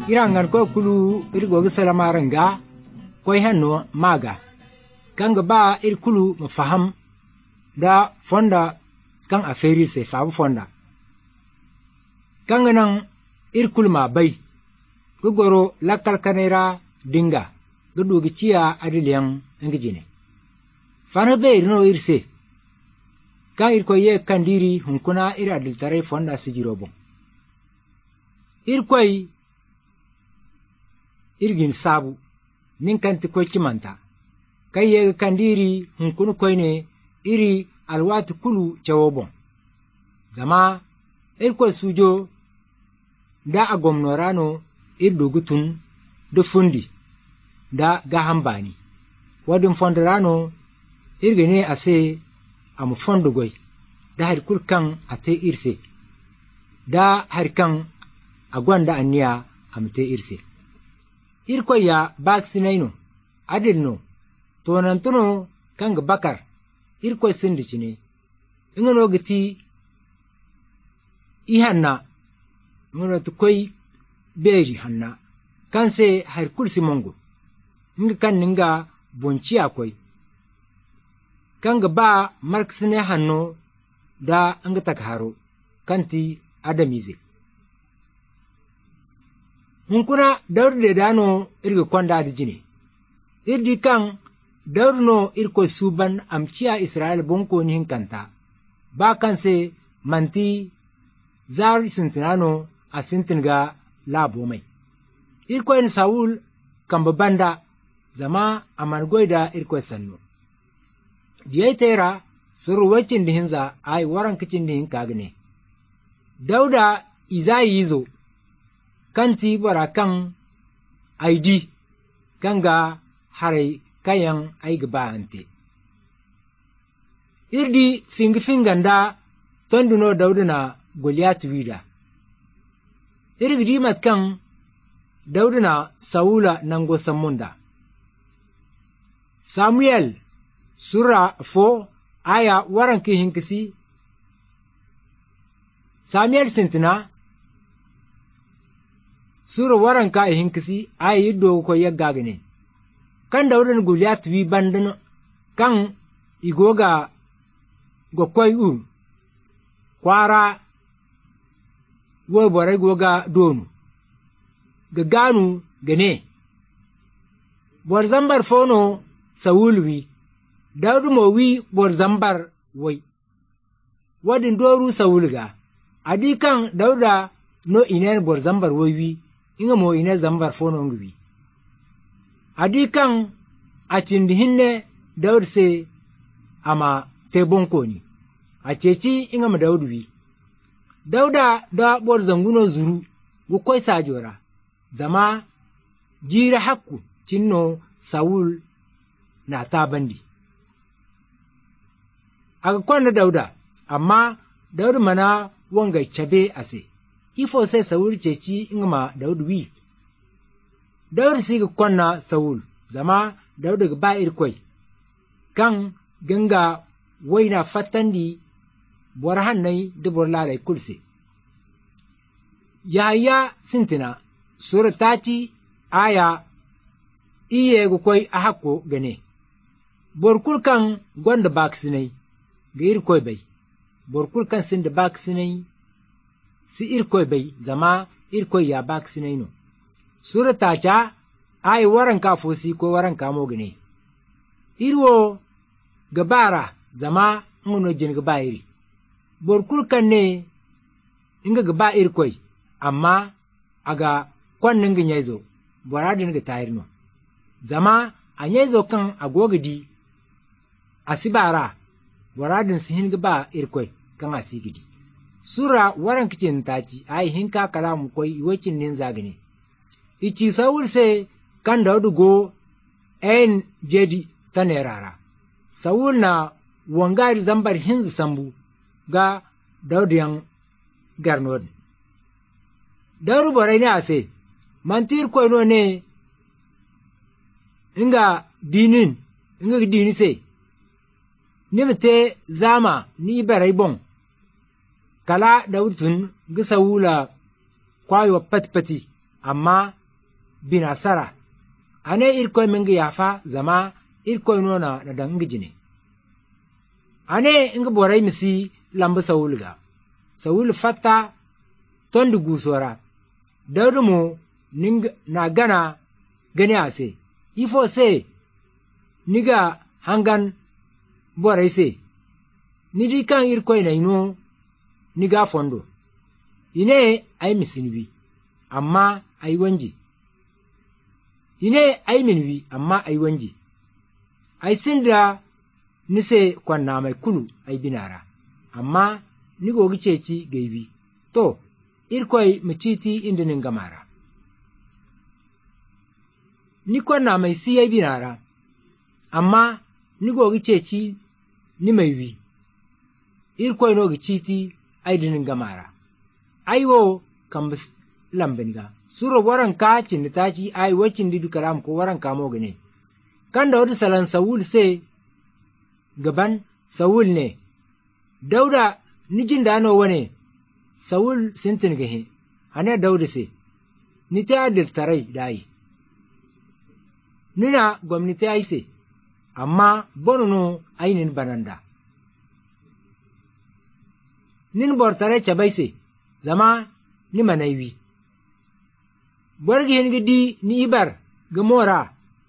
irangan ko kulu irgo gisalamaranga koy hanno maga kanga ba ir kulu mafaham da fonda kan aferi se fa fonda kanga nan ir kulu ma bai gogoro lakal kanera dinga gudu giciya adiliyan ngijine fana be no irse kan ir koy ye kandiri hunkuna ir adiltare fonda sijirobo ir koy irgin sabu nin kanti koy cimanta kai ye kandiri hunkunu koy ne iri alwati kulu cawobon zama ir koy sujo da agomnorano ir dogutun da fundi da gahambani wadin fondarano irgene ase amu fondogoy da har kulkan ate irse da har kan agwanda aniya amte irse irko ya vaccinaino adilno tonantuno kanga bakar irko sindicine ingano giti ihanna ingano tukoy beji hanna kanse har kursi mongo inga kan ninga bonci akoy kanga ba marksine hanno da anga takharo kanti adamize hunkuna dawrde dano irga konda dijine irdi kan dawrno irko suban amciya israel bonko ni hinkanta ba kanse manti zar sintinano asintinga labo mai irko en saul kamba banda zama aman goida irko sanno diyetera suru wacin dihinza ai waran kicin dihin kagne dauda izayizo kanti bora kan aidi kanga harai kayan aigba ante irdi finganda tonduno dauduna Goliath wida irgidi matkan dauduna Saula nango samunda Samuel sura 4 aya waranki hinkisi Samuel sintina sura waranka hinkisi ay yiddo ko yaggagane kan dawdan Goliath wi bandano kan igoga gokoy ur kwara wo boray goga donu gaganu gane bor zambar fono Saul wi dawdu mo wi bor zambar woy wadin doru Saul ga adi kan dawda no inen bor zambar woy wi inga mo ine zambar fono ngwi adi kan acindi hinne dawrse ama tebonkoni aceci inga ma dawdwi dawda da bor zanguno zuru go koy sajora zama jira hakku cinno Saul na tabandi aga konna dawda amma dawda mana wanga chabe ase ifo sai Saul ceci ingma Dawud Dawud siga konna Saul zama Dawud ga ba irkoi kan ganga waina fatandi bor hannai da bor lalai kulse Yahaya sintina sura tati aya iye go koi ahako gane bor kulkan gonda baksinai ga irkoi bai bor kulkan sinda baksinai si irkoy bai zama irkoy ya baksinayno surata ta ay waranka fosi ko waranka mogene irwo gabara zama ngono jin gabayiri borkul kanne inga gaba irkoy amma aga kwannin ginyezo boradin ga tayirno zama anyezo kan agogidi asibara boradin sihin gaba irkoy kan asigidi sura waran kicin taki ai hinka kalamu koi wacin nin zagane ichi Saul se kan Dawud go en jedi tanerara Saul na wangari zambar hinzu sambu ga Dawud yang garnod Dawud borai ne ase mantir ko no ne inga dini se nimte zama ni barai bon kala Dawud tun ga Saula kwayo patpati amma binasara ane irkoy mingi yafa zama irkoy nona na dangi jine ane inga borai misi lambu Sawul Sawul fatta tondi gusora Dawuda mo na gana gani ase ifo se niga hangan borai se nidi kan irkoy na ino niga fondo ine ay misinwi amma ay wanji ine ay minwi amma ay wanji ay sinda nise kwanna mai kulu ay binara amma nigo giceci gaibi to irkoy miciti inda ninga mara ni kwanna mai si ay binara amma nigo giceci ni mai wi irkoy no giciti ay dininga mara aiwo kambis lambinga suro waran ka cinitaci ai wacin didu kalam ko waran ka mo gane kan da wadi salan Sawul se gaban Sawul ne Dauda nijin da no wane Sawul sintin gahe ane Dauda se ni ta adir tarai dai nina gwamnati ai se amma bono ainin bananda nin bortare cabai se zama ni manaiwi borgi hin gidi ni ibar gamora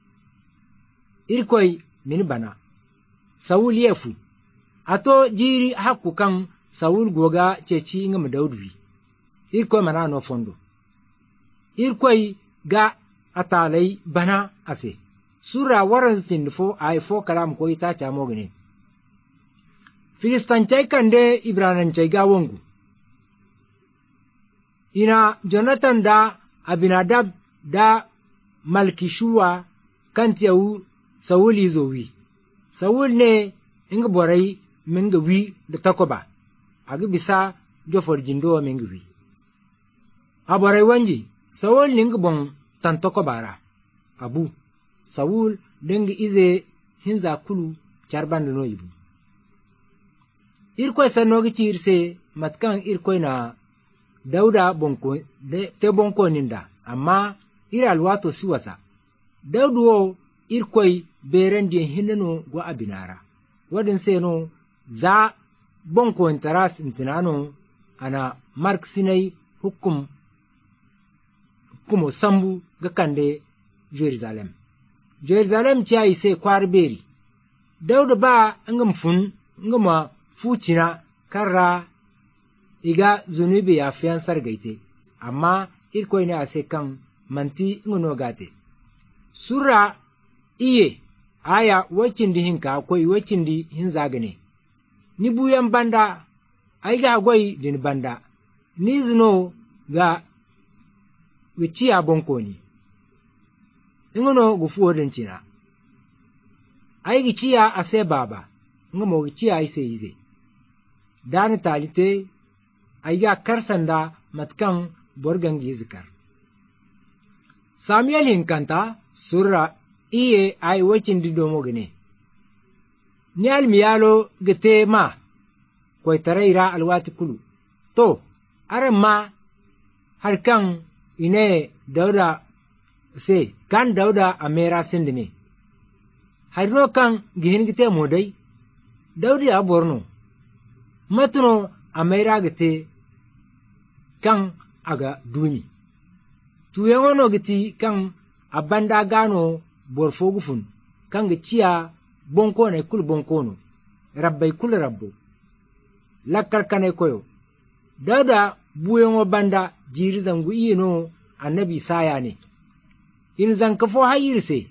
irkoy min bana Sawul yefu ato jiri hakku kan Sawul goga ceci ngam Dawudwi irkoy mana no fondo irkoy ga atalai bana ase sura waran cindfo ay fo kalam ko ita cha mogene Filistancai kande Ibranancai ga wongu ina Jonathan da Abinadab da Malkishuwa kantiyawu Sawul izowi Sawul ne inga borai minga wi da takoba agi bisa jofor jindo minga wi a borai wanji Sawul ninga bon tan takobara abu Sawul dinga ize hinza kulu charbanda no yibu irkoy sanogi cirse matkan irkoy na Dauda bonko te bonko ninda amma iral wato siwasa Daudu wo irkoy berendi hinno go abinara wadin seno za bonko interas intinano ana mark sinai hukumo sambu ga kande Jerusalem ci ai sai kwarberi Dauda ba ngam fun ngama fucina karra iga zunubi ya fiyan sargaite amma irkoy ne ase kan manti ngono gate sura iye aya wacin di hinka akwai wacin di hin zagane ni buyan banda ai ga goyi din banda ni zuno ga wiciya bonko ni ngono gufu odin cina ai giciya ase baba ngomo giciya ai sai ize dani talite aiga karsanda matkan borgangi zikar Samuel hinkanta sura iye ai wacin didomo gane ni almiyalo gete ma koy taraira alwati kulu to aran ma harkan ine Dauda se kan Dauda amera sindine harno kan gihin gite modai Daudi aborno matuno amera gite kan aga dumi tuyengono giti kan abanda gano borfo gufun kan giciya bonko ne kul bonko no rabbai kul rabbo lakkar kane koyo Dauda buyengo banda jiri zangu iyeno annabi saya ne in zankafo hayirse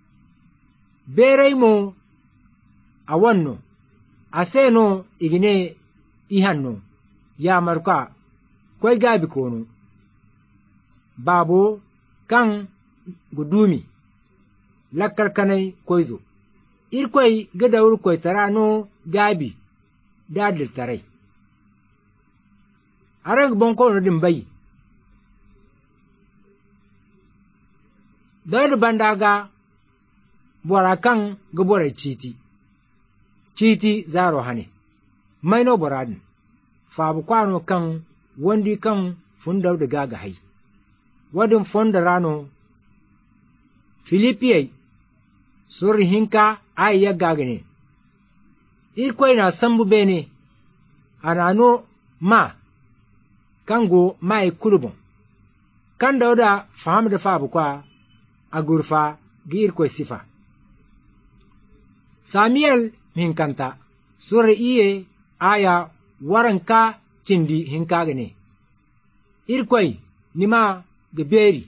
bereimo awanno aseno igine ihanno ya marka koy gabi kono babo kan gudumi lakkar kanai koyzo irkoy gadawur koy tarano gabi dadir tarai arang bonko no dimbai dawud bandaga bora kan gabora citi zaro hane maino boradin fabu kwano kan wandi kan fundaw da gaga hai wadin fondarano Filipiyai sura hinka ay yaggagane irkoy na sambu bene anano ma kango mai kulubon kan dauda faham da fa bukwa a gurfa ga irkoy sifa Samuel hinkanta sura iye aya waranka cindi hinka gane irkoy nima ga beri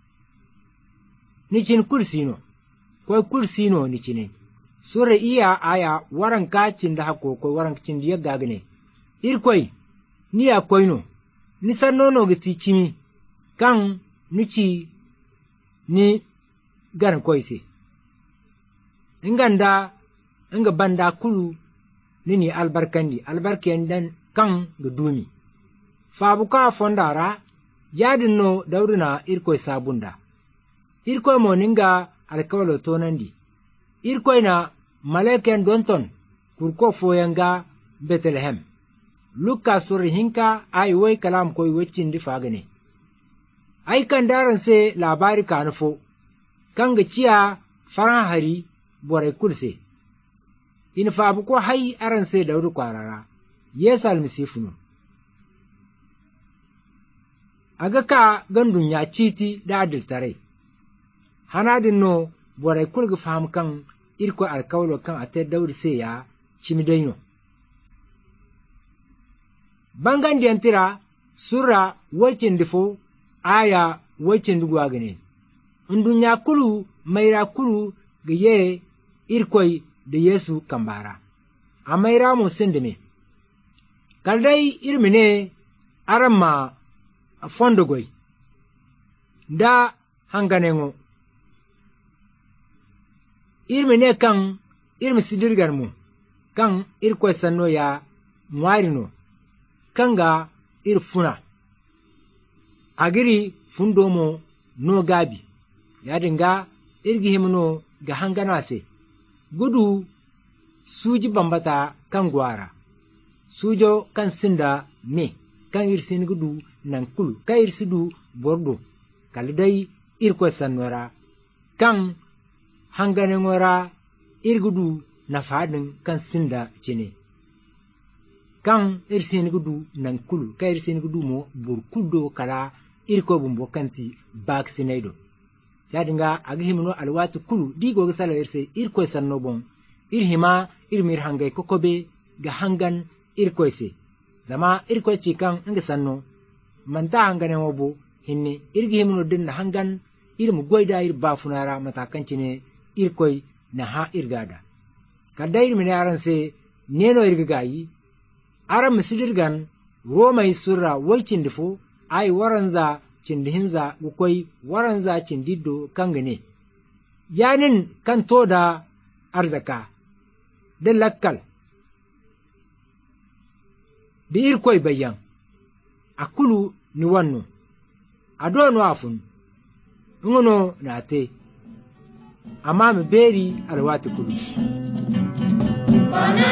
nicin kursino koy kursino nicine sura iya aya waranka cinda hako koy waranka cindi yagga gane irkoy niya koyno ni sannono gati cimi kan nici ni gan koyse inganda inga banda kulu nini albarkan dan kan ga dumi fabuka fondara yadin no dauduna irkoy sabunda irkoy mo ninga alkawlo tonandi irkoy na maleken donton kurko foyanga Bethlehem Luka sura hinka ay way kalam koy weccin di fagane ay kan daran se labari kanfo kanga ciya faran hari bore kulse in fabu ko hay aran se daudu kwarara Yesu almasifuno aga ka gandun ya citi da adiltare hanadin no bore kulga faham kan irko alkawlo kan ate daudu se ya cimidaino bangan diantira sura wacin difo aya wacin dugwagane undunya kulu maira kulu ga ye irkoy da Yesu kambara a maira mu sindime kaldai irmine aramma fondogoy da hanganengo irmine kan irmi sidirgar mu kan irkoy sanno ya mwarino kanga irfuna agiri fundomo no gabi yadinga irgi himno ga hanganase gudu suji bambata kan gwara sujo kan sinda me kan irsin gudu nan kulu kan irsidu bordo kalidai irko sanwara kan hanganengora irgudu na fadin kan sinda cine kan irsin gudu nan kulu kan irsin gudu mo burkudo kala irko bumbo kanti bak sinaido yadinga agihimno alwatu kulu digo ga sala irse irko sanno bon irhima irmir hangay kokobe ga hangan irko se zama irko ci kan inga sanno manta hangane wobo hinne irgihimno din hangan irmu goida ir bafunara matakanci ne irko na ha irgada kada irmine aran se neno irgayi aran misidirgan romai surra walcin difo ai waranza cindihinza gukoi waranza cindiddo kangane yanin kan toda arzaka da lakkal da irkoi bayan akulu ni wanno adono afun ngono nate amma me beri alwati kulu